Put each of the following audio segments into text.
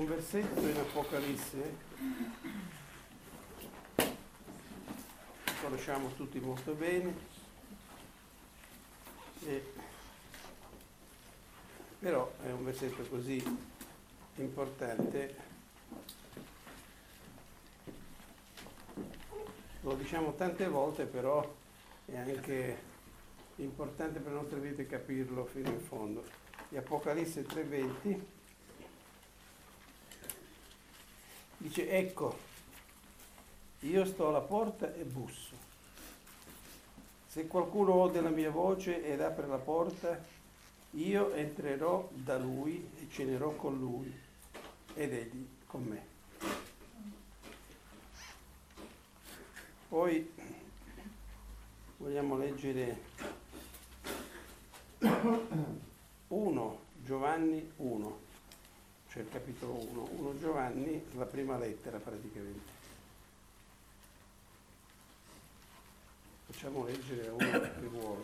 versetto in Apocalisse, conosciamo tutti molto bene, però è un versetto così importante, lo diciamo tante volte, però è anche importante per le nostre vite capirlo fino in fondo. Di Apocalisse 3:20 dice: ecco, io sto alla porta e busso. Se qualcuno ode la mia voce ed apre la porta, io entrerò da lui e cenerò con lui ed egli con me. Poi vogliamo leggere 1 Giovanni 1, cioè il capitolo 1 Giovanni, la prima lettera praticamente. Facciamo leggere a uno che vuole.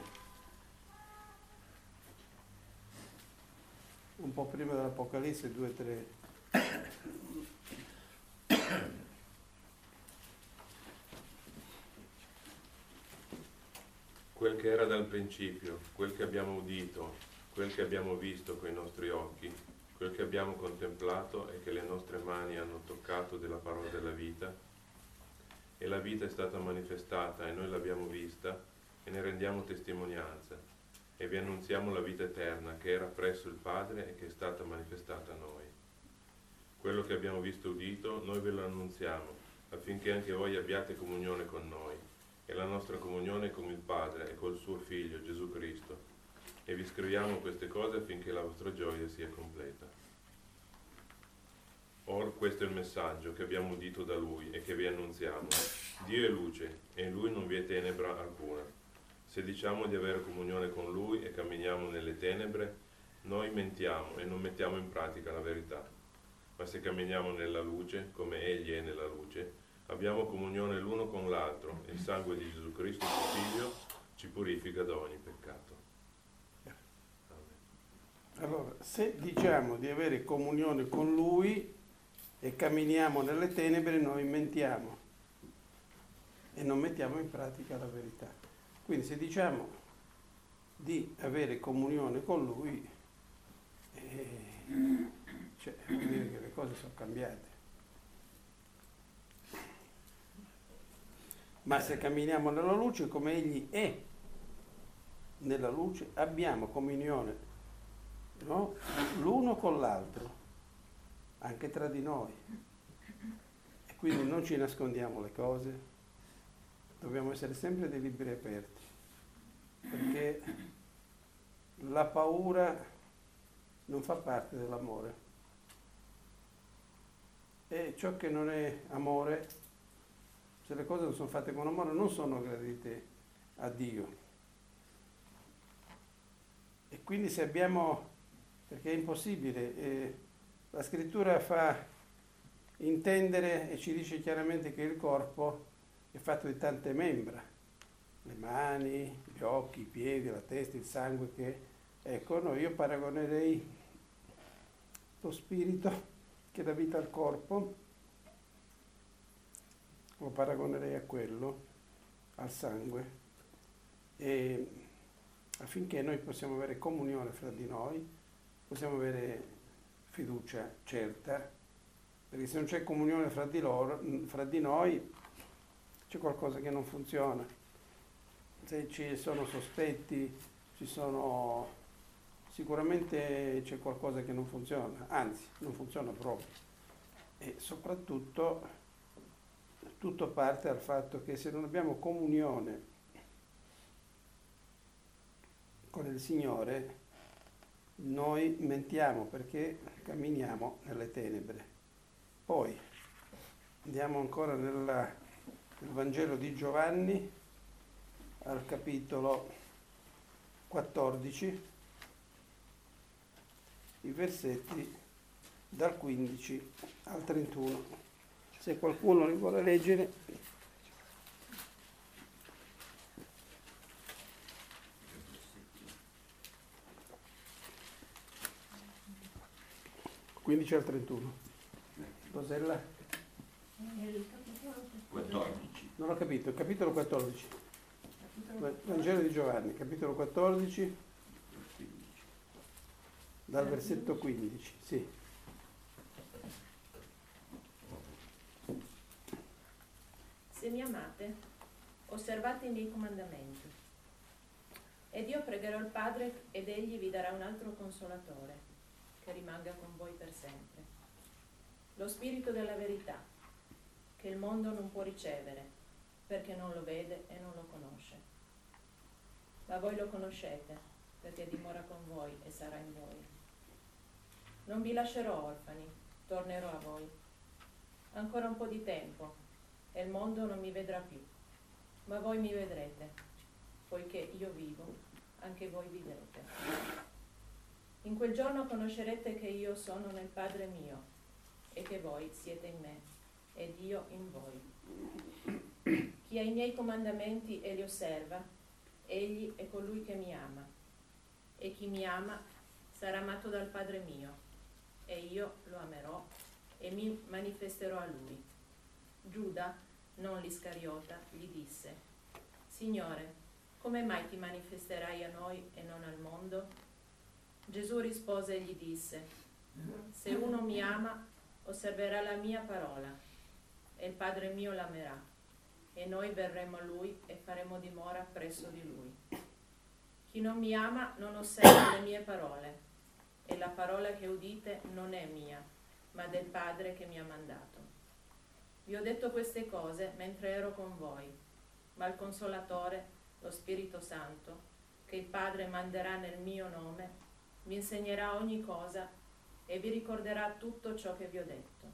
Un po' prima dell'Apocalisse 2-3. Quel che era dal principio, quel che abbiamo udito, quel che abbiamo visto coi nostri occhi, quel che abbiamo contemplato e che le nostre mani hanno toccato della parola della vita, e la vita è stata manifestata e noi l'abbiamo vista e ne rendiamo testimonianza e vi annunziamo la vita eterna che era presso il Padre e che è stata manifestata a noi. Quello che abbiamo visto e udito noi ve lo annunziamo affinché anche voi abbiate comunione con noi, e la nostra comunione con il Padre e col suo Figlio Gesù Cristo, e vi scriviamo queste cose affinché la vostra gioia sia completa. Or questo è il messaggio che abbiamo udito da Lui e che vi annunziamo. Dio è luce e in Lui non vi è tenebra alcuna. Se diciamo di avere comunione con Lui e camminiamo nelle tenebre, noi mentiamo e non mettiamo in pratica la verità. Ma se camminiamo nella luce, come Egli è nella luce, abbiamo comunione l'uno con l'altro e il sangue di Gesù Cristo, suo Figlio, ci purifica da ogni peccato. Amen. Allora, se diciamo di avere comunione con Lui e camminiamo nelle tenebre, noi mentiamo e non mettiamo in pratica la verità. Quindi se diciamo di avere comunione con Lui, cioè, vuol dire che le cose sono cambiate. Ma se camminiamo nella luce come Egli è nella luce, abbiamo comunione, no? L'uno con l'altro, anche tra di noi. E quindi non ci nascondiamo le cose, dobbiamo essere sempre dei libri aperti, perché la paura non fa parte dell'amore. E ciò che non è amore, se le cose non sono fatte con amore, non sono gradite a Dio. E quindi se abbiamo, perché è impossibile, la scrittura fa intendere e ci dice chiaramente che il corpo è fatto di tante membra, le mani, gli occhi, i piedi, la testa, il sangue, ecco, no, io paragonerei lo spirito che dà vita al corpo, lo paragonerei a quello, al sangue, e affinché noi possiamo avere comunione fra di noi, possiamo avere fiducia certa, perché se non c'è comunione fra di noi c'è qualcosa che non funziona. Se ci sono sospetti, sicuramente c'è qualcosa che non funziona, anzi non funziona proprio. E soprattutto tutto parte dal fatto che se non abbiamo comunione con il Signore, noi mentiamo perché camminiamo nelle tenebre. Poi andiamo ancora nel Vangelo di Giovanni, al capitolo 14, i versetti dal 15 al 31. Se qualcuno li vuole leggere. 15 al 31. Rosella? Il capitolo 14. Non ho capito, il capitolo 14. Vangelo di Giovanni, capitolo 14, dal versetto 15, sì. Se mi amate, osservate i miei comandamenti. Ed io pregherò il Padre ed egli vi darà un altro consolatore, che rimanga con voi per sempre. Lo Spirito della verità, che il mondo non può ricevere, perché non lo vede e non lo conosce. Ma voi lo conoscete, perché dimora con voi e sarà in voi. Non vi lascerò orfani, tornerò a voi. Ancora un po' di tempo, e il mondo non mi vedrà più, ma voi mi vedrete, poiché io vivo, anche voi vivrete. In quel giorno conoscerete che io sono nel Padre mio, e che voi siete in me, ed io in voi. Chi ha i miei comandamenti e li osserva, egli è colui che mi ama. E chi mi ama sarà amato dal Padre mio, e io lo amerò e mi manifesterò a lui. Giuda, non l'Iscariota, gli disse: Signore, come mai ti manifesterai a noi e non al mondo? Gesù rispose e gli disse: Se uno mi ama, osserverà la mia parola, e il Padre mio l'amerà, e noi verremo a lui e faremo dimora presso di lui. Chi non mi ama non osserva le mie parole, e la parola che udite non è mia, ma del Padre che mi ha mandato. Vi ho detto queste cose mentre ero con voi, ma il Consolatore, lo Spirito Santo, che il Padre manderà nel mio nome, vi insegnerà ogni cosa e vi ricorderà tutto ciò che vi ho detto.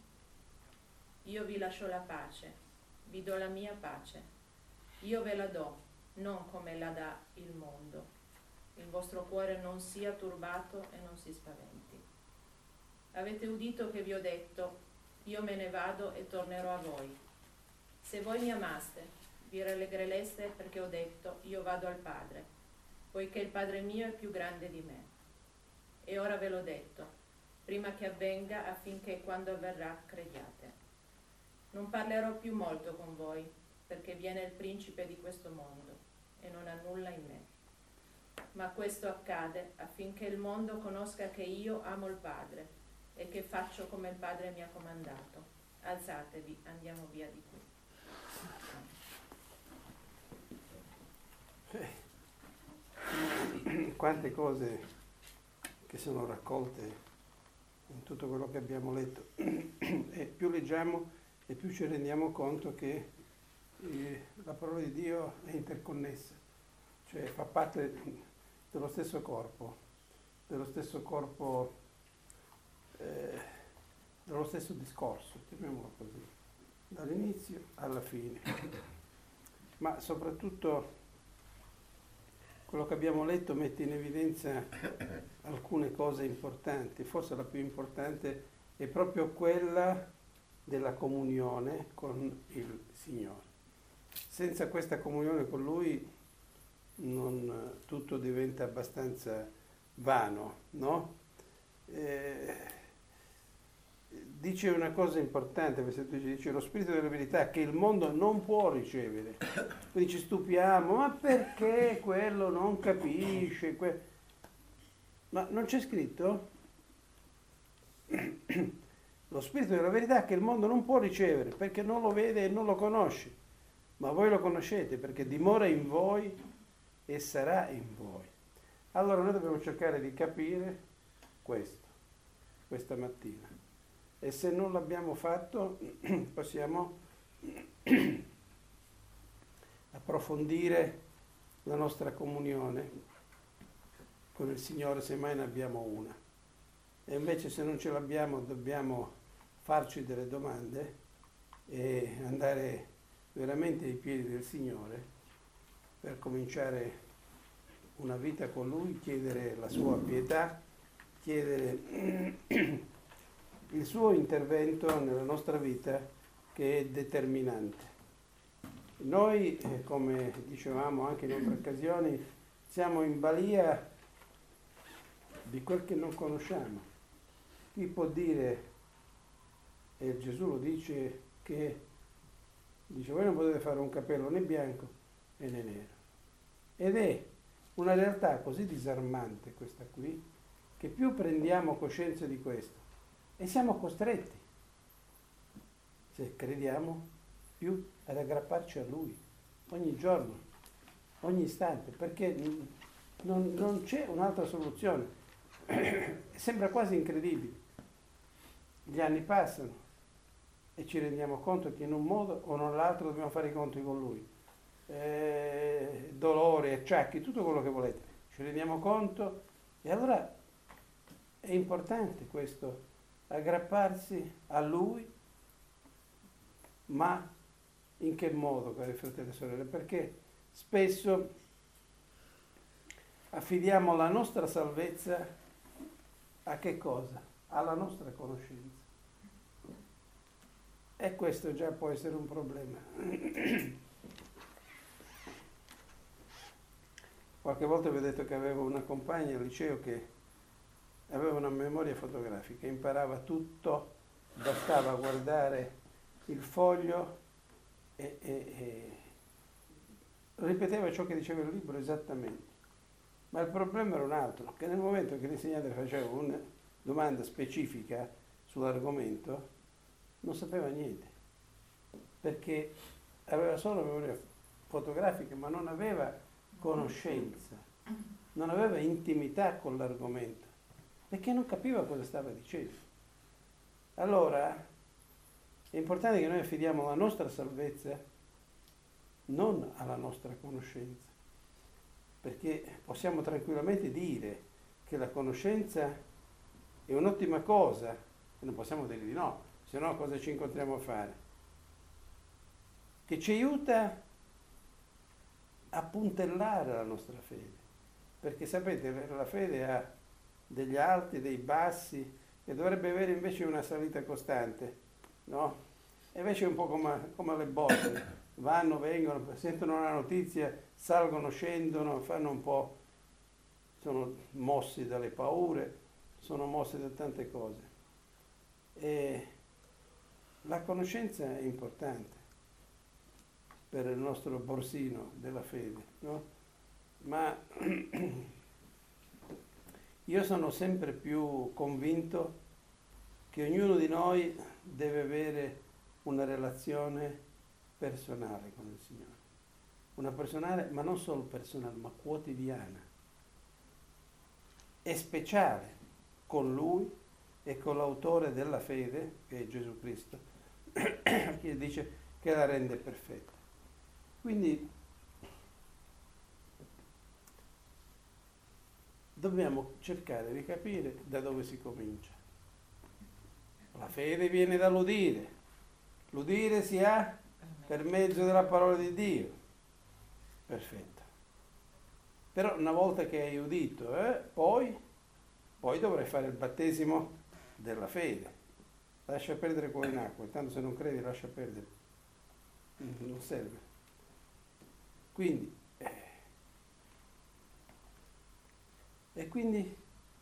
Io vi lascio la pace, vi do la mia pace. Io ve la do, non come la dà il mondo. Il vostro cuore non sia turbato e non si spaventi. Avete udito che vi ho detto: io me ne vado e tornerò a voi. Se voi mi amaste, vi rallegrereste perché ho detto: io vado al Padre, poiché il Padre mio è più grande di me. E ora ve l'ho detto, prima che avvenga, affinché quando avverrà crediate. Non parlerò più molto con voi, perché viene il principe di questo mondo e non ha nulla in me. Ma questo accade affinché il mondo conosca che io amo il Padre e che faccio come il Padre mi ha comandato. Alzatevi, andiamo via di qui. Quante cose che sono raccolte in tutto quello che abbiamo letto. E più leggiamo e più ci rendiamo conto che la parola di Dio è interconnessa, cioè fa parte dello stesso corpo, dello stesso discorso, chiamiamolo così, dall'inizio alla fine. Ma soprattutto quello che abbiamo letto mette in evidenza alcune cose importanti. Forse la più importante è proprio quella della comunione con il Signore. Senza questa comunione con Lui tutto diventa abbastanza vano, no? Dice una cosa importante, dice lo Spirito della verità che il mondo non può ricevere. Quindi ci stupiamo, ma perché quello non capisce? Ma non c'è scritto? Lo Spirito della verità che il mondo non può ricevere perché non lo vede e non lo conosce, ma voi lo conoscete perché dimora in voi e sarà in voi. Allora noi dobbiamo cercare di capire questo, questa mattina. E se non l'abbiamo fatto, possiamo approfondire la nostra comunione con il Signore, se mai ne abbiamo una. E invece se non ce l'abbiamo, dobbiamo farci delle domande e andare veramente ai piedi del Signore per cominciare una vita con Lui, chiedere la sua pietà, chiedere il suo intervento nella nostra vita che è determinante. Noi, come dicevamo anche in altre occasioni, siamo in balia di quel che non conosciamo. Chi può dire e Gesù lo dice dice voi non potete fare un capello né bianco né nero. Ed è una realtà così disarmante questa qui, che più prendiamo coscienza di questo e siamo costretti, se crediamo, più ad aggrapparci a Lui ogni giorno, ogni istante, perché non c'è un'altra soluzione. Sembra quasi incredibile. Gli anni passano e ci rendiamo conto che in un modo o nell'altro dobbiamo fare i conti con Lui. Dolori, acciacchi, tutto quello che volete. Ci rendiamo conto e allora è importante questo, aggrapparsi a Lui, ma in che modo, cari fratelli e sorelle? Perché spesso affidiamo la nostra salvezza a che cosa? Alla nostra conoscenza. E questo già può essere un problema. Qualche volta vi ho detto che avevo una compagna al liceo che aveva una memoria fotografica, imparava tutto, bastava guardare il foglio e ripeteva ciò che diceva il libro esattamente. Ma il problema era un altro, che nel momento che l'insegnante le faceva una domanda specifica sull'argomento, non sapeva niente, perché aveva solo memoria fotografica, ma non aveva conoscenza, non aveva intimità con l'argomento, perché non capiva cosa stava dicendo. Allora è importante che noi affidiamo la nostra salvezza non alla nostra conoscenza, perché possiamo tranquillamente dire che la conoscenza è un'ottima cosa, e non possiamo dire di no, se no cosa ci incontriamo a fare? Che ci aiuta a puntellare la nostra fede, perché sapete, la fede ha degli alti, dei bassi, e dovrebbe avere invece una salita costante, no? E invece è un po' come le botte, vanno, vengono, sentono una notizia, salgono, scendono, fanno un po', sono mossi dalle paure, sono mossi da tante cose. E la conoscenza è importante per il nostro borsino della fede, no? Ma io sono sempre più convinto che ognuno di noi deve avere una relazione personale con il Signore. Una personale, ma non solo personale, ma quotidiana. E speciale con Lui e con l'autore della fede, che è Gesù Cristo, che dice che la rende perfetta. Quindi dobbiamo cercare di capire da dove si comincia. La fede viene dall'udire, l'udire si ha per mezzo della parola di Dio. Perfetto. Però una volta che hai udito, poi dovrai fare il battesimo della fede. Lascia perdere quello in acqua, intanto se non credi lascia perdere, non serve. Quindi, quindi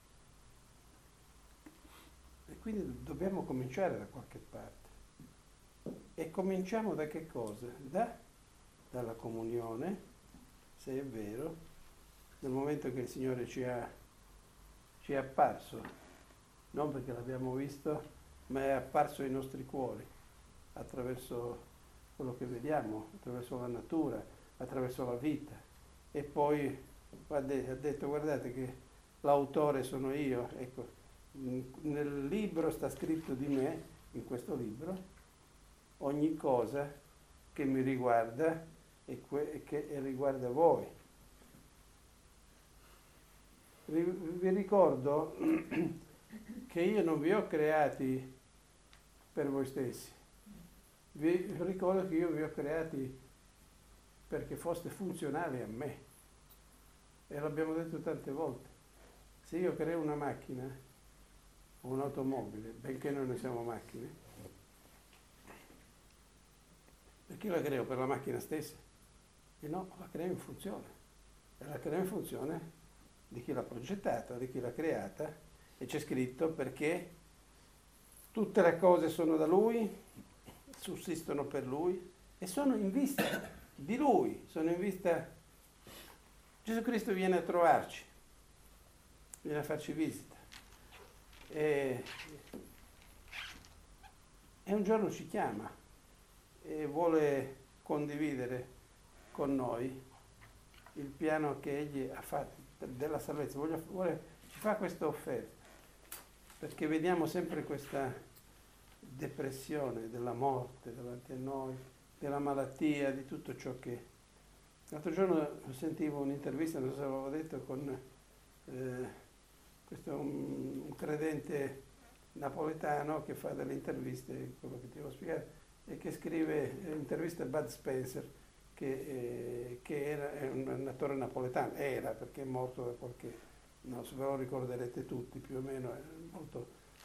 dobbiamo cominciare da qualche parte. E cominciamo da che cosa? Dalla comunione, se è vero, nel momento che il Signore ci è apparso, non perché l'abbiamo visto, ma è apparso ai nostri cuori, attraverso quello che vediamo, attraverso la natura, attraverso la vita. E poi ha detto, guardate che l'autore sono io, ecco, nel libro sta scritto di me, in questo libro, ogni cosa che mi riguarda e che riguarda voi. Vi ricordo che io non vi ho creati per voi stessi, vi ricordo che io vi ho creati perché foste funzionali a me, e l'abbiamo detto tante volte. Se io creo una macchina o un'automobile, benché noi non siamo macchine, perché la creo? Per la macchina stessa? E no, la creo in funzione. E la creo in funzione di chi l'ha progettata, di chi l'ha creata, e c'è scritto perché tutte le cose sono da Lui, sussistono per Lui e sono in vista di Lui, sono in vista... Gesù Cristo viene a trovarci, viene a farci visita e un giorno ci chiama e vuole condividere con noi il piano che Egli ha fatto della salvezza, ci fa questa offerta, perché vediamo sempre questa depressione della morte davanti a noi, della malattia, di tutto ciò che... L'altro giorno sentivo un'intervista, non so se l'avevo detto, con questo un credente napoletano che fa delle interviste, quello che ti avevo spiegato, e che scrive interviste a Bud Spencer, che è un attore napoletano, era perché è morto da qualche, non so, ve lo ricorderete tutti più o meno, è molto...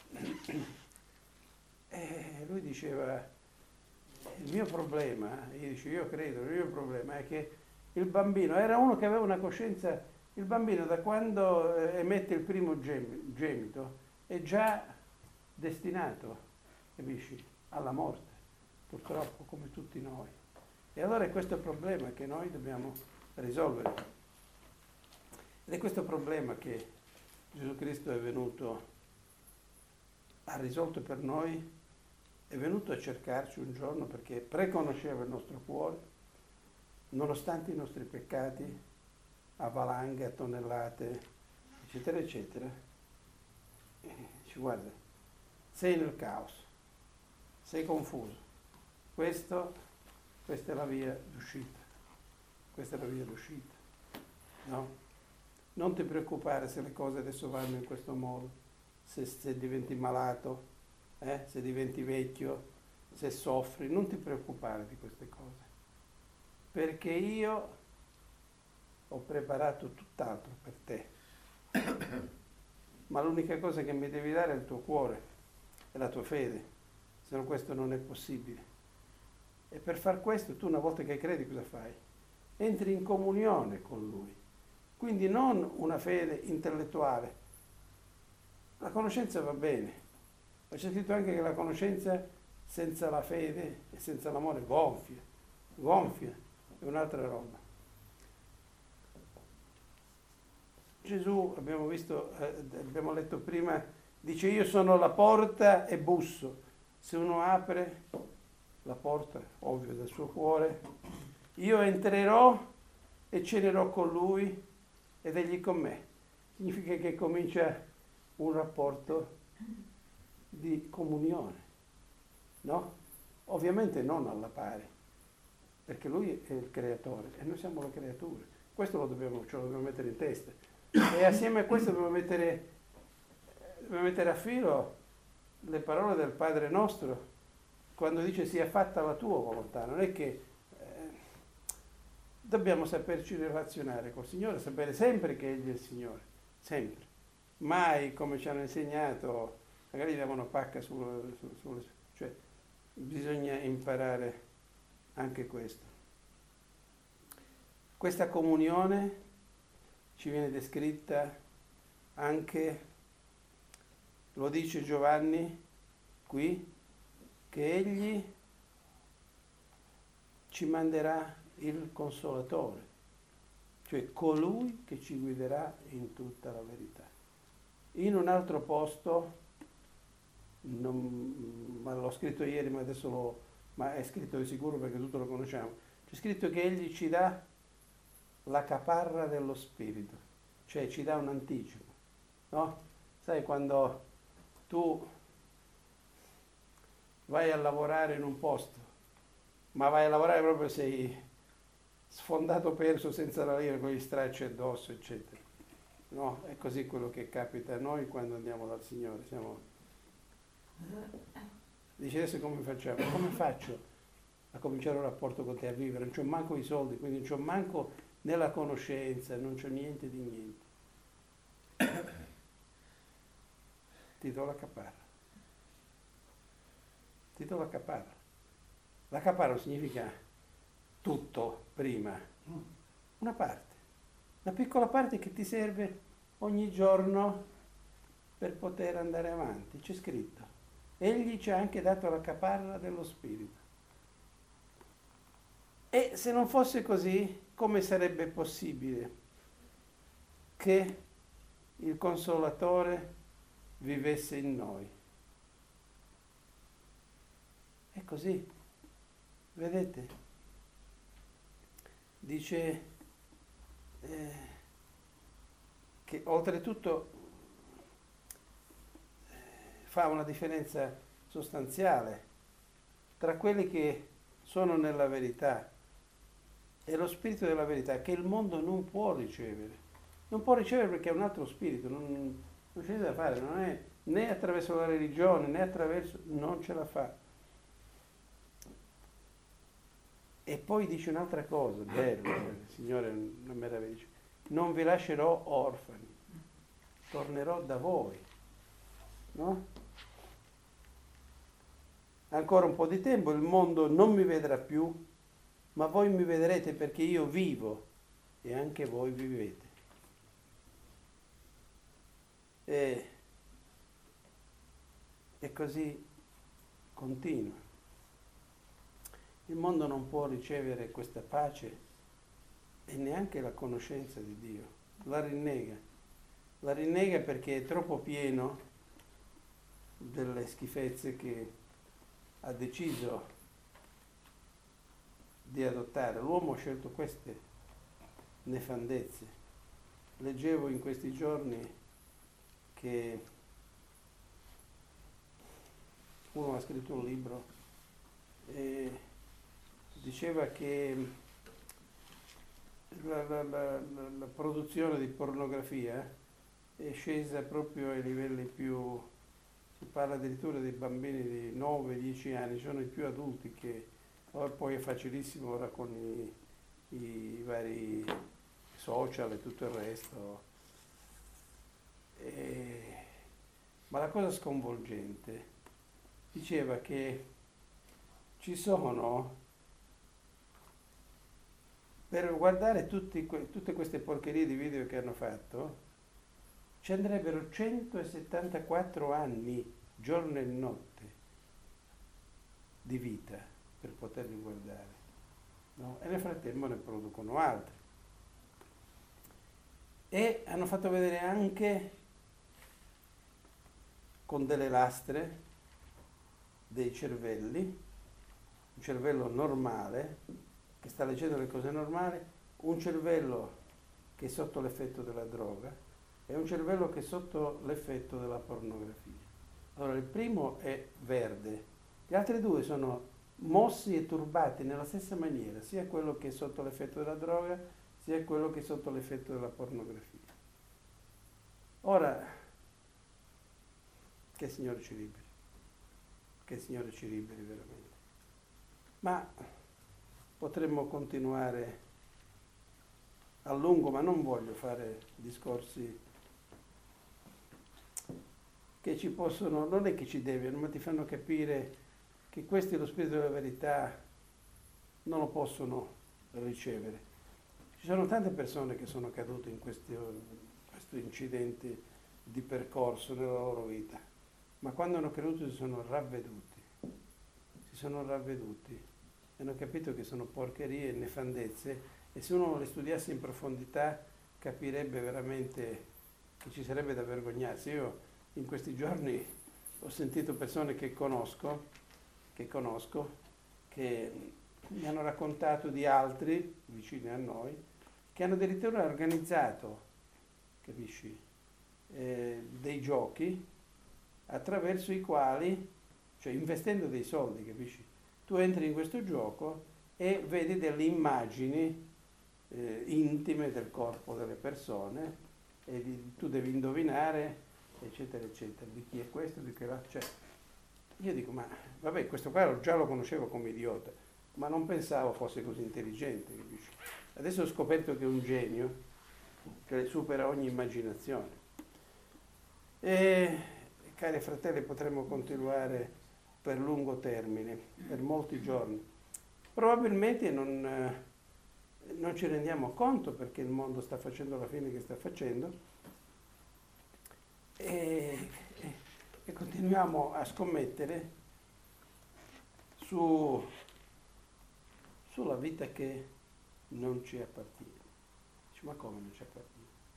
E lui diceva, il mio problema, io credo, il mio problema è che il bambino, era uno che aveva una coscienza, il bambino da quando emette il primo gemito è già destinato, capisci, alla morte, purtroppo, come tutti noi. E allora è questo il problema che noi dobbiamo risolvere. Ed è questo problema che Gesù Cristo è venuto, ha risolto per noi, è venuto a cercarci un giorno perché preconosceva il nostro cuore, nonostante i nostri peccati, a valanghe, a tonnellate, eccetera, eccetera. Dice, guarda, sei nel caos, sei confuso. Questa è la via d'uscita. Questa è la via d'uscita. No? Non ti preoccupare se le cose adesso vanno in questo modo, se diventi malato, se diventi vecchio, se soffri, non ti preoccupare di queste cose, perché io ho preparato tutt'altro per te. Ma l'unica cosa che mi devi dare è il tuo cuore e la tua fede, se no questo non è possibile. E per far questo tu, una volta che credi, cosa fai? Entri in comunione con Lui. Quindi non una fede intellettuale. La conoscenza va bene, ma c'è scritto anche che la conoscenza senza la fede e senza l'amore gonfia, è un'altra roba. Gesù, abbiamo visto, abbiamo letto prima, dice io sono la porta e busso. Se uno apre la porta, ovvio, del suo cuore, io entrerò e cenerò con lui ed egli con me. Significa che comincia un rapporto di comunione, no? Ovviamente non alla pari, perché lui è il creatore e noi siamo le creature. Questo ce lo dobbiamo mettere in testa. E assieme a questo dobbiamo mettere a filo le parole del Padre nostro, quando dice sia fatta la tua volontà. Non è che dobbiamo saperci relazionare col Signore, sapere sempre che Egli è il Signore, sempre. Mai, come ci hanno insegnato, magari diamo una pacca cioè bisogna imparare anche questo. Questa comunione ci viene descritta anche, lo dice Giovanni qui, che Egli ci manderà il Consolatore, cioè colui che ci guiderà in tutta la verità. In un altro posto, ma l'ho scritto ieri, ma adesso ma è scritto di sicuro perché tutto lo conosciamo, c'è scritto che Egli ci dà la caparra dello Spirito, cioè ci dà un anticipo, no? Sai, quando tu vai a lavorare in un posto, ma vai a lavorare proprio sei sfondato perso senza la lira, con gli stracci addosso, eccetera. No, è così quello che capita a noi quando andiamo dal Signore. Dice adesso come facciamo? Come faccio a cominciare un rapporto con te, a vivere? Non c'ho manco i soldi, quindi non c'ho manco nella conoscenza, non c'ho niente di niente. Ti do la caparra. Ti do la caparra. La caparra non significa tutto prima, una parte, una piccola parte che ti serve ogni giorno per poter andare avanti. C'è scritto, Egli ci ha anche dato la caparra dello Spirito. E se non fosse così, come sarebbe possibile che il Consolatore vivesse in noi? È così, vedete? Dice che oltretutto fa una differenza sostanziale tra quelli che sono nella verità e lo spirito della verità, che il mondo non può ricevere. Non può ricevere perché è un altro spirito, non c'è niente da fare, non è né attraverso la religione, né attraverso... non ce la fa. E poi dice un'altra cosa, bella, il Signore è una meraviglia, dice, non vi lascerò orfani, tornerò da voi, no? Ancora un po' di tempo, il mondo non mi vedrà più, ma voi mi vedrete perché io vivo e anche voi vivete. E così continua. Il mondo non può ricevere questa pace e neanche la conoscenza di Dio. La rinnega. La rinnega perché è troppo pieno delle schifezze che ha deciso di adottare. L'uomo ha scelto queste nefandezze. Leggevo in questi giorni che uno ha scritto un libro e diceva che la produzione di pornografia è scesa proprio ai livelli più... Si parla addirittura dei bambini di 9-10 anni, sono i più adulti che poi è facilissimo ora con i vari social e tutto il resto. Ma la cosa sconvolgente diceva che ci sono, per guardare tutte queste porcherie di video che hanno fatto, ci andrebbero 174 anni, giorno e notte, di vita per poterli guardare, no? E nel frattempo ne producono altri. E hanno fatto vedere anche con delle lastre dei cervelli, un cervello normale che sta leggendo le cose normali, un cervello che è sotto l'effetto della droga e un cervello che è sotto l'effetto della pornografia. Allora il primo è verde, gli altri due sono mossi e turbati nella stessa maniera, sia quello che è sotto l'effetto della droga, sia quello che è sotto l'effetto della pornografia. Ora, che il Signore ci liberi, che il Signore ci liberi veramente. Ma potremmo continuare a lungo, ma non voglio fare discorsi che ci possono, non è che ci deviano, ma ti fanno capire che questo è lo spirito della verità, non lo possono ricevere. Ci sono tante persone che sono cadute in questi incidenti di percorso nella loro vita, ma quando hanno creduto si sono ravveduti e hanno capito che sono porcherie e nefandezze, e se uno le studiasse in profondità capirebbe veramente che ci sarebbe da vergognarsi. Io in questi giorni ho sentito persone che conosco, che mi hanno raccontato di altri vicini a noi, che hanno addirittura organizzato, capisci, dei giochi attraverso i quali, cioè investendo dei soldi, capisci, tu entri in questo gioco e vedi delle immagini intime del corpo delle persone e tu devi indovinare, eccetera, eccetera, di chi è questo, di che là. Cioè, io dico, ma vabbè, questo qua già lo conoscevo come idiota, ma non pensavo fosse così intelligente, capisci? Adesso ho scoperto che è un genio, che supera ogni immaginazione. E, cari fratelli, potremmo continuare per lungo termine, per molti giorni. Probabilmente non ci rendiamo conto perché il mondo sta facendo la fine che sta facendo, e continuiamo a scommettere sulla vita che non ci appartiene. Dice, ma come non ci appartiene?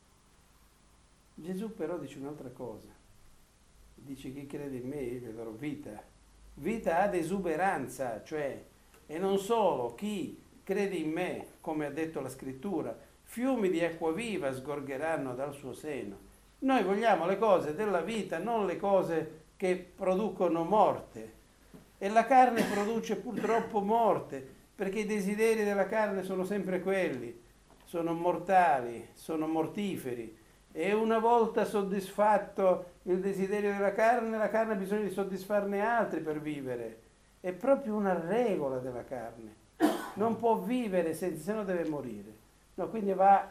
Gesù però dice un'altra cosa. Dice, chi crede in me, io gli darò vita ad esuberanza, cioè, e non solo, chi crede in me, come ha detto la scrittura, fiumi di acqua viva sgorgeranno dal suo seno. Noi vogliamo le cose della vita, non le cose che producono morte. E la carne produce purtroppo morte, perché i desideri della carne sono sempre quelli, sono mortali, sono mortiferi. E una volta soddisfatto il desiderio della carne, la carne ha bisogno di soddisfarne altri per vivere. È proprio una regola della carne. Non può vivere senza, se no deve morire. No, quindi va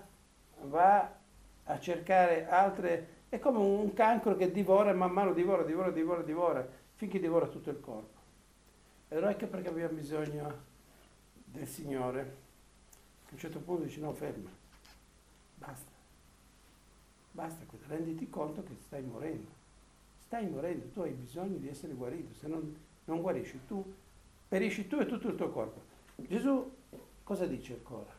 a cercare altre. È come un cancro che divora, man mano divora, finché divora tutto il corpo. E allora ecco perché abbiamo bisogno del Signore. A un certo punto dice, no, ferma, basta, renditi conto che stai morendo, tu hai bisogno di essere guarito, se non guarisci tu, perisci tu e tutto il tuo corpo. Gesù cosa dice ancora?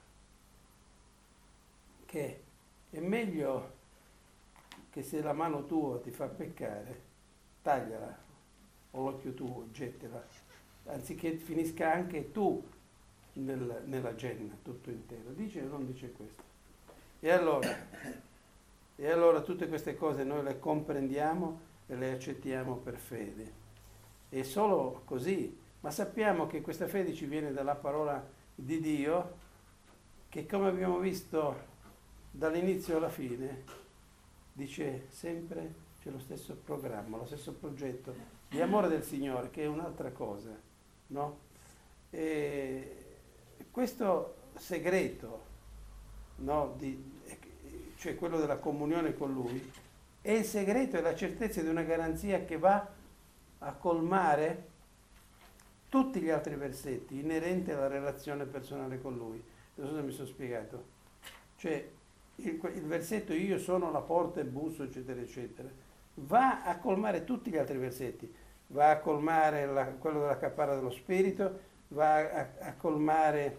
Che è meglio che se la mano tua ti fa peccare, tagliala, o l'occhio tuo, gettila, anziché finisca anche tu nella genna tutto intero. Dice o non dice questo? E allora tutte queste cose noi le comprendiamo e le accettiamo per fede. E solo così, ma sappiamo che questa fede ci viene dalla parola di Dio, che come abbiamo visto dall'inizio alla fine, dice sempre, c'è lo stesso programma, lo stesso progetto di amore del Signore, che è un'altra cosa, no? E questo segreto, no, cioè quello della comunione con Lui, è il segreto e la certezza di una garanzia che va a colmare tutti gli altri versetti inerenti alla relazione personale con Lui. Non so se mi sono spiegato. Cioè, il versetto io sono la porta e busso, eccetera, eccetera, va a colmare tutti gli altri versetti. Va a colmare quello della caparra dello Spirito, va a colmare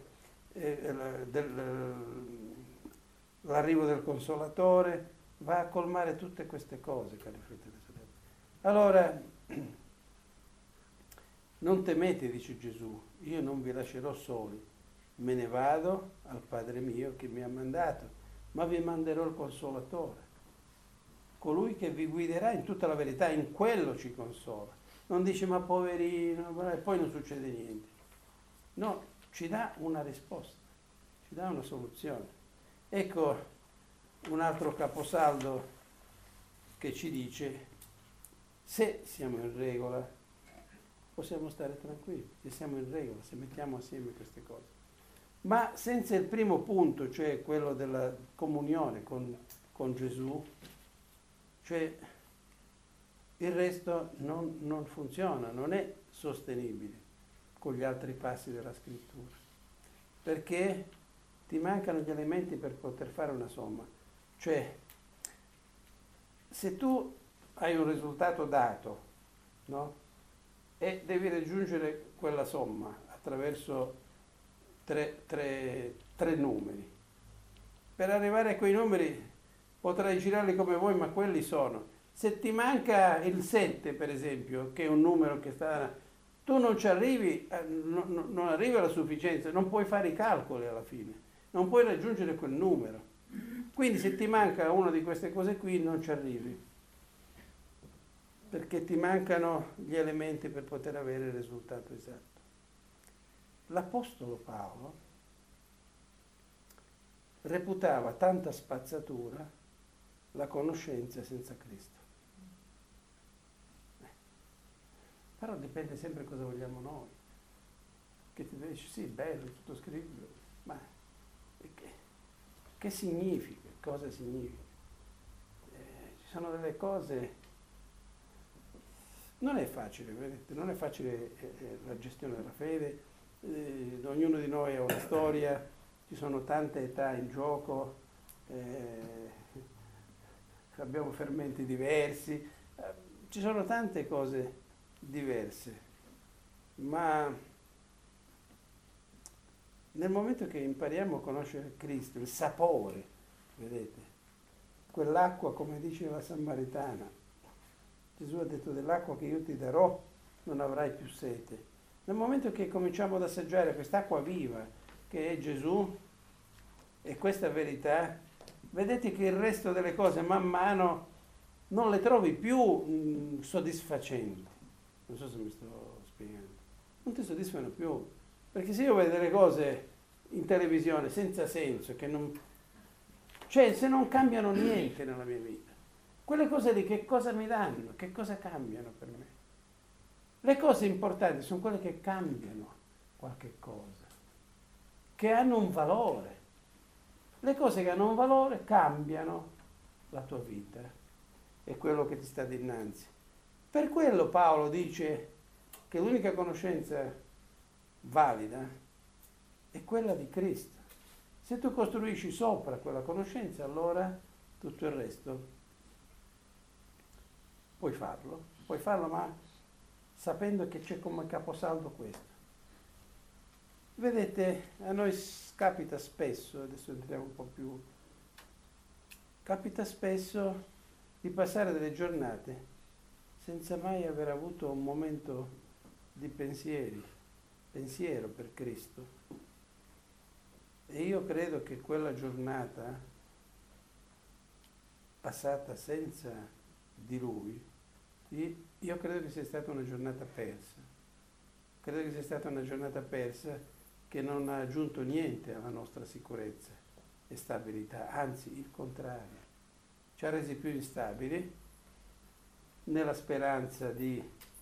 l'arrivo del Consolatore, va a colmare tutte queste cose, cari fratelli e sorelle. Allora, non temete, dice Gesù, io non vi lascerò soli, me ne vado al Padre mio che mi ha mandato, ma vi manderò il Consolatore, colui che vi guiderà in tutta la verità, in quello ci consola. Non dice ma poverino, e poi non succede niente. No, ci dà una risposta, ci dà una soluzione. Ecco un altro caposaldo che ci dice, se siamo in regola, possiamo stare tranquilli, se siamo in regola, se mettiamo assieme queste cose. Ma senza il primo punto, cioè quello della comunione con Gesù, cioè il resto non funziona, non è sostenibile con gli altri passi della scrittura, perché ti mancano gli elementi per poter fare una somma. Cioè, se tu hai un risultato dato, no? E devi raggiungere quella somma attraverso tre numeri. Per arrivare a quei numeri potrai girarli come vuoi, ma quelli sono. Se ti manca il 7, per esempio, che è un numero che tu non ci arrivi, non arrivi alla sufficienza, non puoi fare i calcoli alla fine, non puoi raggiungere quel numero. Quindi se ti manca una di queste cose qui non ci arrivi, perché ti mancano gli elementi per poter avere il risultato esatto. L'Apostolo Paolo reputava tanta spazzatura la conoscenza senza Cristo. Però dipende sempre cosa vogliamo noi. Che ti dici, sì, bello, tutto scritto, ma che significa? Cosa significa? Ci sono delle cose. Non è facile, vedete? Non è facile la gestione della fede. Ognuno di noi ha una storia, ci sono tante età in gioco, abbiamo fermenti diversi. ci sono tante cose diverse, ma nel momento che impariamo a conoscere Cristo, il sapore, vedete, quell'acqua, come dice la Samaritana, Gesù ha detto: dell'acqua che io ti darò non avrai più sete. Nel momento che cominciamo ad assaggiare quest'acqua viva che è Gesù e questa verità, vedete che il resto delle cose man mano non le trovi più soddisfacenti. Non so se mi sto spiegando. Non ti soddisfano più. Perché se io vedo delle cose in televisione senza senso, che non, cioè se non cambiano niente nella mia vita, quelle cose lì che cosa mi danno? Che cosa cambiano per me? Le cose importanti sono quelle che cambiano qualche cosa, che hanno un valore. Le cose che hanno un valore cambiano la tua vita e quello che ti sta dinanzi. Per quello Paolo dice che l'unica conoscenza valida è quella di Cristo. Se tu costruisci sopra quella conoscenza, allora tutto il resto puoi farlo, ma sapendo che c'è come caposaldo questo. Vedete, a noi capita spesso, adesso entriamo un po' più, capita spesso di passare delle giornate senza mai aver avuto un momento di pensiero per Cristo. E io credo che quella giornata passata senza di Lui, io credo che sia stata una giornata persa. Credo che sia stata una giornata persa che non ha aggiunto niente alla nostra sicurezza e stabilità, anzi il contrario. Ci ha resi più instabili nella speranza di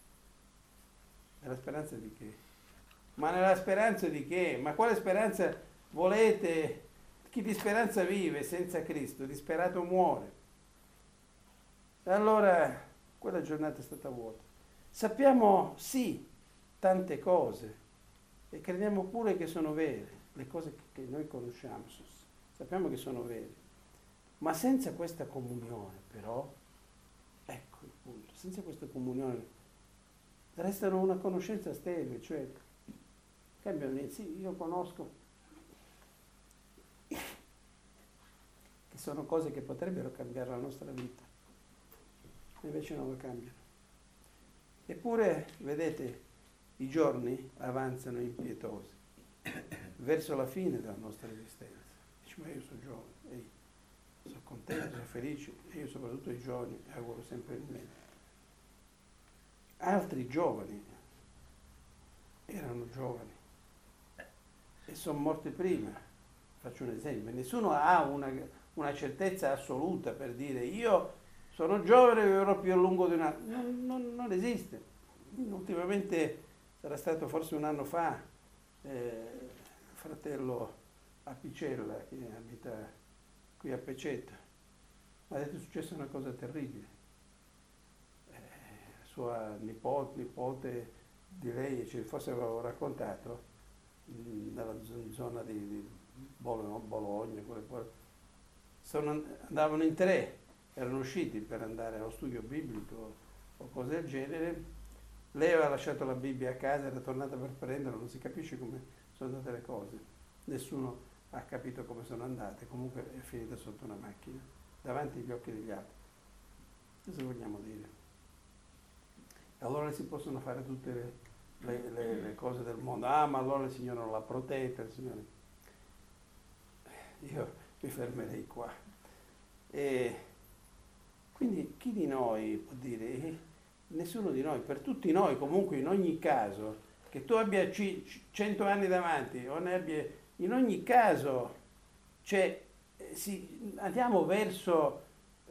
che? Ma nella speranza di che? Ma quale speranza volete? Chi di speranza vive senza Cristo, disperato muore. Allora, quella giornata è stata vuota. Sappiamo sì tante cose e crediamo pure che sono vere, le cose che noi conosciamo, sappiamo che sono vere, ma senza questa comunione però, ecco il punto, senza questa comunione restano una conoscenza sterile, cioè cambiano niente. Sì, io conosco che sono cose che potrebbero cambiare la nostra vita, invece non lo cambiano. Eppure, vedete, i giorni avanzano impietosi verso la fine della nostra esistenza. Dici: ma io sono giovane, sono contento, sono felice, e io soprattutto ai giovani auguro sempre il meglio. Altri giovani erano giovani e sono morti prima. Faccio un esempio: nessuno ha una certezza assoluta per dire io sono giovane e vivrò più a lungo di un anno. Non esiste. Ultimamente sarà stato forse un anno fa, fratello Apicella, che abita qui a Pecetta, mi ha detto: è successa una cosa terribile. Sua nipote di lei, forse avevo raccontato, nella zona di Bologna, andavano in 3, erano usciti per andare allo studio biblico o cose del genere. Lei aveva lasciato la Bibbia a casa, era tornata per prenderla, non si capisce come sono andate le cose. Nessuno ha capito come sono andate, comunque è finita sotto una macchina, davanti agli occhi degli altri. Cosa vogliamo dire? Allora si possono fare tutte le cose del mondo. Ah, ma allora il Signore non l'ha protetta, il Signore... Io mi fermerei qua. E quindi chi di noi può dire... Nessuno di noi, per tutti noi comunque, in ogni caso, che tu abbia 100 anni davanti o ne abbia, in ogni caso andiamo verso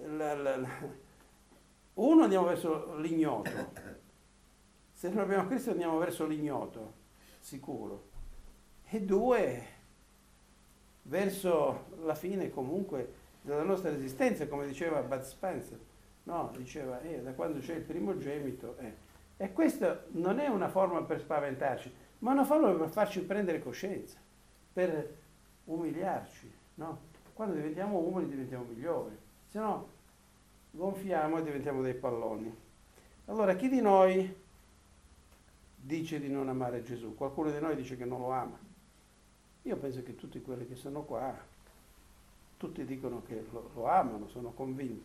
uno, andiamo verso l'ignoto. Se non abbiamo Cristo andiamo verso l'ignoto, sicuro. E 2, verso la fine comunque della nostra esistenza, come diceva Bud Spencer. No, diceva, da quando c'è il primogenito. E questa non è una forma per spaventarci, ma una forma per farci prendere coscienza, per umiliarci, no? Quando diventiamo umili diventiamo migliori, se no gonfiamo e diventiamo dei palloni. Allora, chi di noi dice di non amare Gesù? Qualcuno di noi dice che non lo ama. Io penso che tutti quelli che sono qua, tutti dicono che lo amano, sono convinti.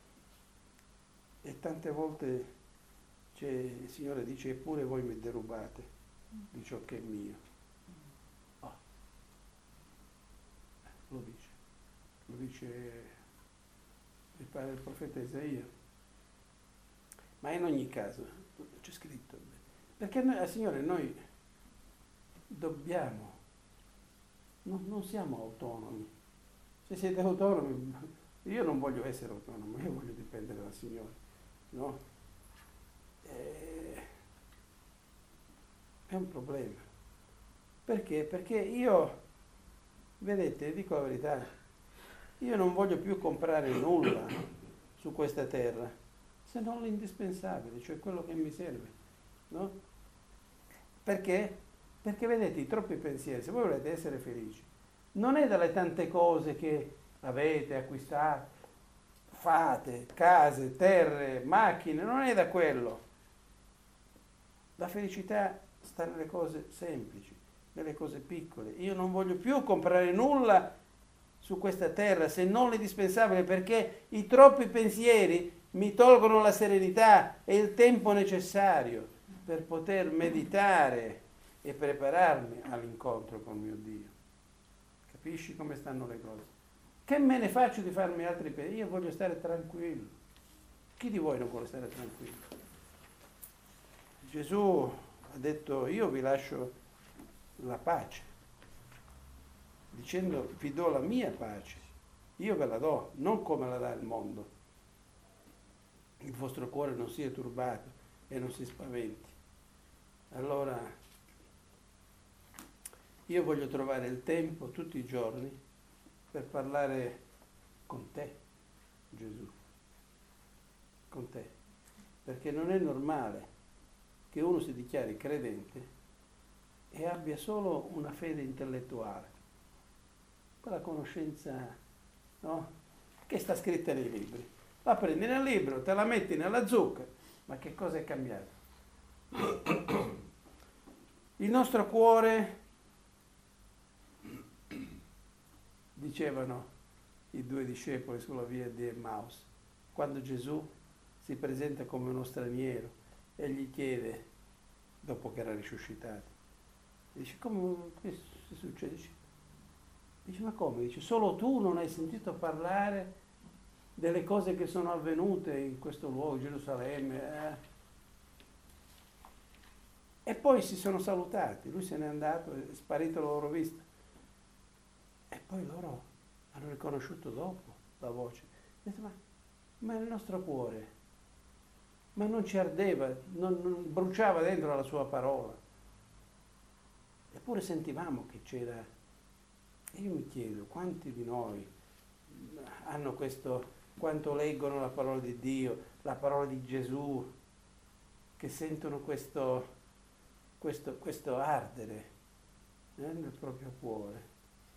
E tante volte il Signore dice, eppure voi mi derubate di ciò che è mio. Oh. Lo dice il profeta Isaia. Ma in ogni caso, c'è scritto, perché noi, Signore, noi dobbiamo, non siamo autonomi. Se siete autonomi, io non voglio essere autonomo, io voglio dipendere dal Signore, no? È un problema. Perché? Perché io, vedete, dico la verità, io non voglio più comprare nulla su questa terra, se non l'indispensabile, cioè quello che mi serve, no? Perché? Perché vedete, i troppi pensieri, se voi volete essere felici, non è dalle tante cose che avete, acquistate, fate, case, terre, macchine, non è da quello. La felicità sta nelle cose semplici, nelle cose piccole. Io non voglio più comprare nulla su questa terra se non l'indispensabile, perché i troppi pensieri mi tolgono la serenità e il tempo necessario per poter meditare e prepararmi all'incontro con mio Dio. Capisci come stanno le cose? Che me ne faccio di farmi altri pensieri? Io voglio stare tranquillo. Chi di voi non vuole stare tranquillo? Gesù ha detto, io vi lascio la pace, dicendo vi do la mia pace, io ve la do, non come la dà il mondo. Il vostro cuore non sia turbato e non si spaventi. Allora, io voglio trovare il tempo tutti i giorni per parlare con te, Gesù, con te, perché non è normale che uno si dichiari credente e abbia solo una fede intellettuale, quella conoscenza, no? Che sta scritta nei libri. La prendi nel libro, te la metti nella zucca, ma che cosa è cambiato? Il nostro cuore, dicevano i due discepoli sulla via di Emmaus, quando Gesù si presenta come uno straniero e gli chiede, dopo che era risuscitato, dice, come che succede? Dice, ma come? Dice, solo tu non hai sentito parlare delle cose che sono avvenute in questo luogo, Gerusalemme? E poi si sono salutati, lui se n'è andato, è sparito la loro vista. E poi loro hanno riconosciuto dopo la voce. Ha detto, ma nel nostro cuore, ma non ci ardeva, non bruciava dentro la sua parola. Eppure sentivamo che c'era. E io mi chiedo, quanti di noi hanno questo, quanto leggono la parola di Dio, la parola di Gesù, che sentono questo ardere nel proprio cuore.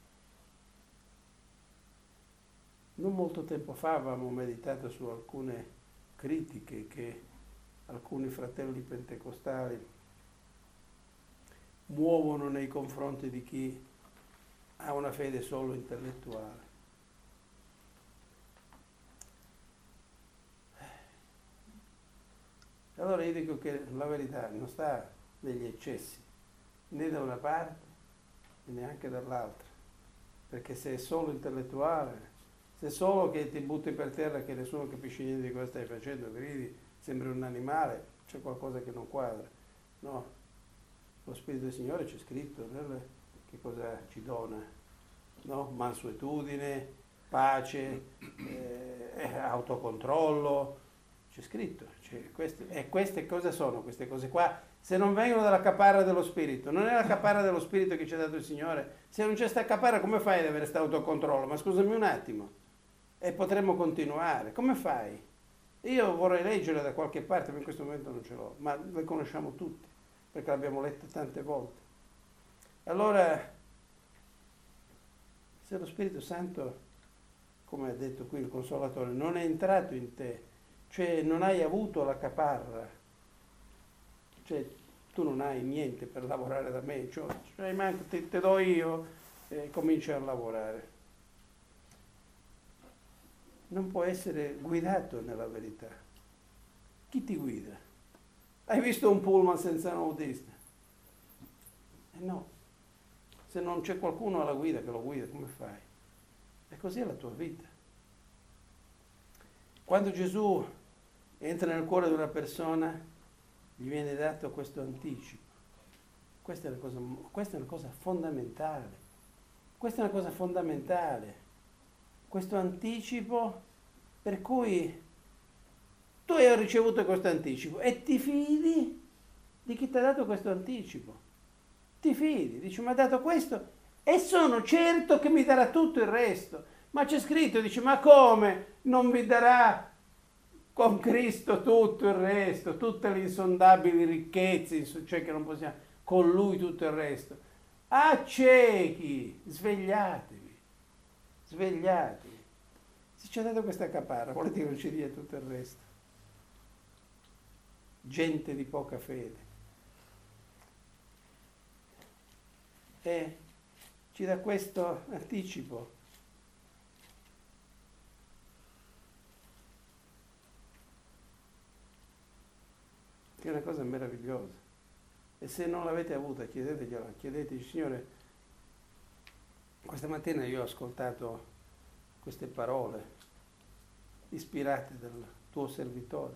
Non molto tempo fa avevamo meditato su alcune critiche che alcuni fratelli pentecostali muovono nei confronti di chi ha una fede solo intellettuale. Allora io dico che la verità non sta negli eccessi, né da una parte e neanche dall'altra, perché se è solo intellettuale, se è solo che ti butti per terra che nessuno capisce niente di cosa stai facendo, gridi, sembri un animale, c'è qualcosa che non quadra. No, lo Spirito del Signore c'è scritto che cosa ci dona, no? Mansuetudine, pace, autocontrollo, c'è scritto. E queste cosa sono queste cose qua? Se non vengono dalla caparra dello Spirito, non è la caparra dello Spirito che ci ha dato il Signore. Se non c'è sta caparra, come fai ad avere questo autocontrollo? Ma scusami un attimo. E potremmo continuare. Come fai? Io vorrei leggerla da qualche parte, ma in questo momento non ce l'ho. Ma le conosciamo tutti, perché l'abbiamo letta tante volte. Allora, se lo Spirito Santo, come ha detto qui il Consolatore, non è entrato in te, cioè non hai avuto la caparra Cioè, tu non hai niente per lavorare da me, cioè te do io e cominci a lavorare. Non può essere guidato nella verità. Chi ti guida? Hai visto un pullman senza un autista? No. Se non c'è qualcuno alla guida che lo guida, come fai? E così è la tua vita. Quando Gesù entra nel cuore di una persona, gli viene dato questo anticipo. Questa è una cosa fondamentale. Questa è una cosa fondamentale. Questo anticipo per cui tu hai ricevuto questo anticipo e ti fidi di chi ti ha dato questo anticipo. Ti fidi, dici, mi ha dato questo e sono certo che mi darà tutto il resto. Ma c'è scritto, dici, ma come non vi darà con Cristo tutto il resto, tutte le insondabili ricchezze, cioè che non possiamo, con Lui tutto il resto. Ah, ciechi, svegliatevi, svegliatevi. Se ci ha dato questa caparra, volete che non ci dia tutto il resto? Gente di poca fede. E ci dà questo anticipo. Che è una cosa meravigliosa. E se non l'avete avuta, chiedetegliela, chiedeteci, Signore, questa mattina io ho ascoltato queste parole ispirate dal tuo servitore.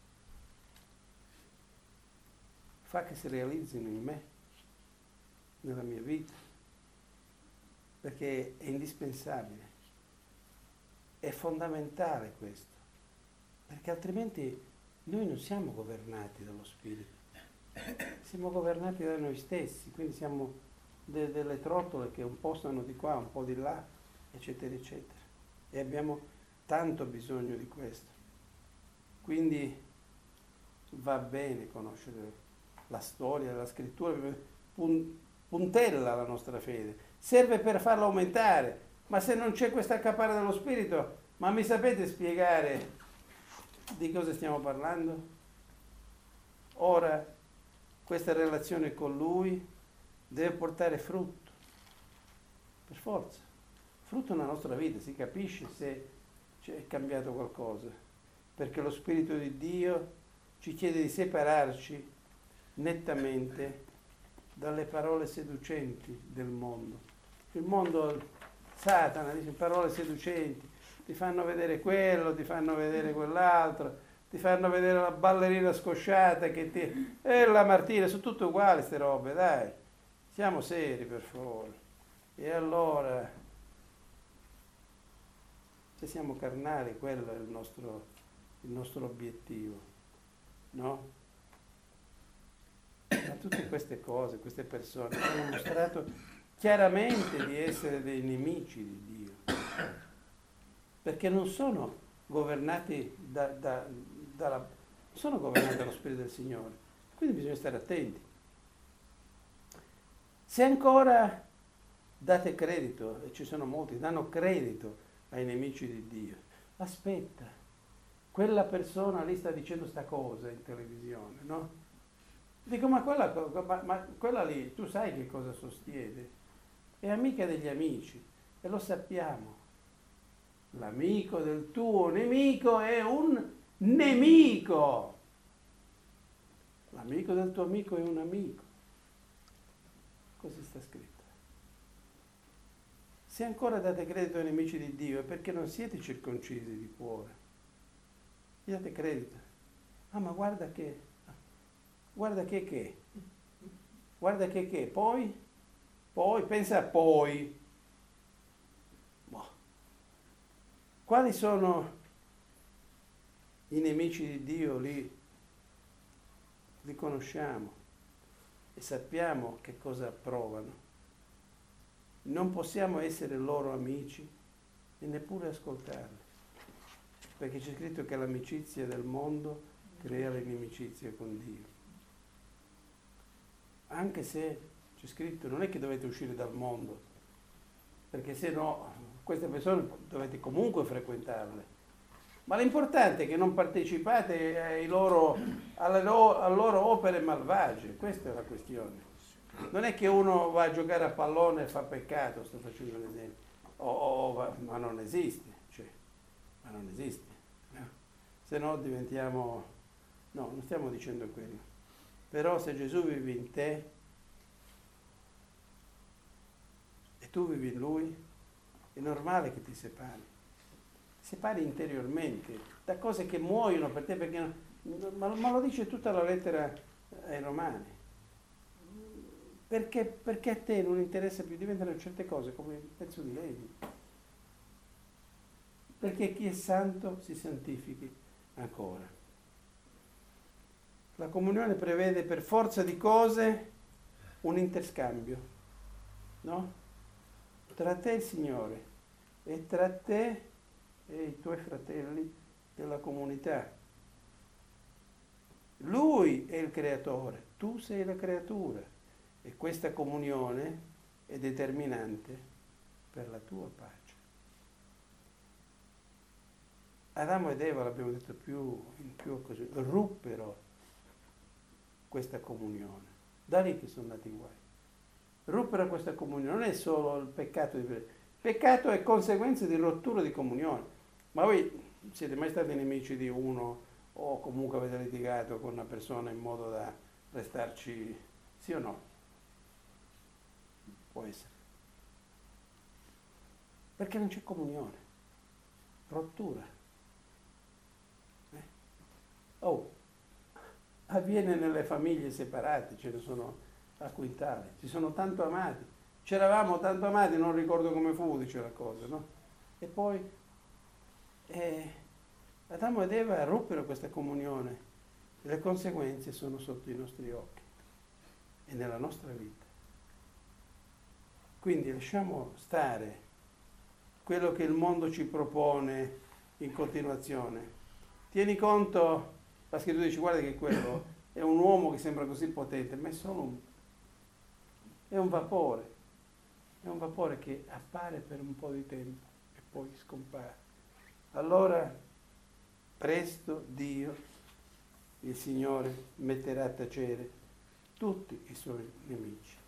Fa che si realizzino in me, nella mia vita, perché è indispensabile, è fondamentale questo, perché altrimenti noi non siamo governati dallo Spirito, siamo governati da noi stessi, quindi siamo delle trottole che un po' stanno di qua, un po' di là, eccetera, eccetera, e abbiamo tanto bisogno di questo. Quindi va bene conoscere la storia, la scrittura, puntella la nostra fede, serve per farla aumentare, ma se non c'è questa caparra dello Spirito, ma mi sapete spiegare di cosa stiamo parlando? Ora, questa relazione con Lui deve portare frutto, per forza, frutto nella nostra vita, si capisce se è cambiato qualcosa, perché lo Spirito di Dio ci chiede di separarci nettamente dalle parole seducenti del mondo. Il mondo, Satana, dice parole seducenti, ti fanno vedere quello, ti fanno vedere quell'altro, ti fanno vedere la ballerina scosciata che ti... E la Martina, sono tutte uguali queste robe, dai, siamo seri per favore. E allora, se siamo carnali, quello è il nostro obiettivo, no? Ma tutte queste cose, queste persone hanno mostrato chiaramente di essere dei nemici di Dio, perché non sono governati sono governati dallo Spirito del Signore, quindi bisogna stare attenti. Se ancora date credito, e ci sono molti che danno credito ai nemici di Dio, aspetta, quella persona lì sta dicendo sta cosa in televisione, no? Dico, ma quella lì, tu sai che cosa sostiene? È amica degli amici, e lo sappiamo. L'amico del tuo nemico è un nemico. L'amico del tuo amico è un amico. Così sta scritto. Se ancora date credito ai nemici di Dio è perché non siete circoncisi di cuore. Gli date credito. Ah, ma guarda che... Guarda che, poi, pensa a poi. Boh. Quali sono i nemici di Dio lì? Li conosciamo e sappiamo che cosa provano. Non possiamo essere loro amici e neppure ascoltarli, perché c'è scritto che l'amicizia del mondo crea l'inimicizia con Dio. Anche se c'è scritto, non è che dovete uscire dal mondo, perché se no queste persone dovete comunque frequentarle, Ma l'importante è che non partecipate alle loro opere malvagie, questa è la questione. Non è che uno va a giocare a pallone e fa peccato, sto facendo un esempio, ma non esiste, ma non esiste. Se no diventiamo, no, non stiamo dicendo quello. Però se Gesù vive in te e tu vivi in Lui, è normale che ti separi interiormente da cose che muoiono per te, perché ma lo dice tutta la lettera ai Romani. Perché a te non interessa più, diventano certe cose come il pezzo di legno. Perché chi è santo si santifichi ancora. La comunione prevede per forza di cose un interscambio, no? Tra te e il Signore e tra te e i tuoi fratelli della comunità. Lui è il creatore, tu sei la creatura. E questa comunione è determinante per la tua pace. Adamo ed Eva, l'abbiamo detto in più occasioni, ruppero questa comunione. Da lì che sono nati i guai. Ruppero questa comunione, non è solo il peccato il peccato è conseguenza di rottura di comunione. Ma voi siete mai stati nemici di uno o comunque avete litigato con una persona in modo da restarci, sì o no? Può essere. Perché non c'è comunione, rottura. Avviene nelle famiglie separate, ce ne sono a quintali, si sono tanto amati, c'eravamo tanto amati, non ricordo come fu, dice la cosa, no? E poi Adamo ed Eva ruppero questa comunione e le conseguenze sono sotto i nostri occhi e nella nostra vita. Quindi lasciamo stare quello che il mondo ci propone in continuazione. Tieni conto, la scrittura dice, guarda che quello è un uomo che sembra così potente, ma è un vapore che appare per un po' di tempo e poi scompare. Allora, presto Dio, il Signore, metterà a tacere tutti i suoi nemici.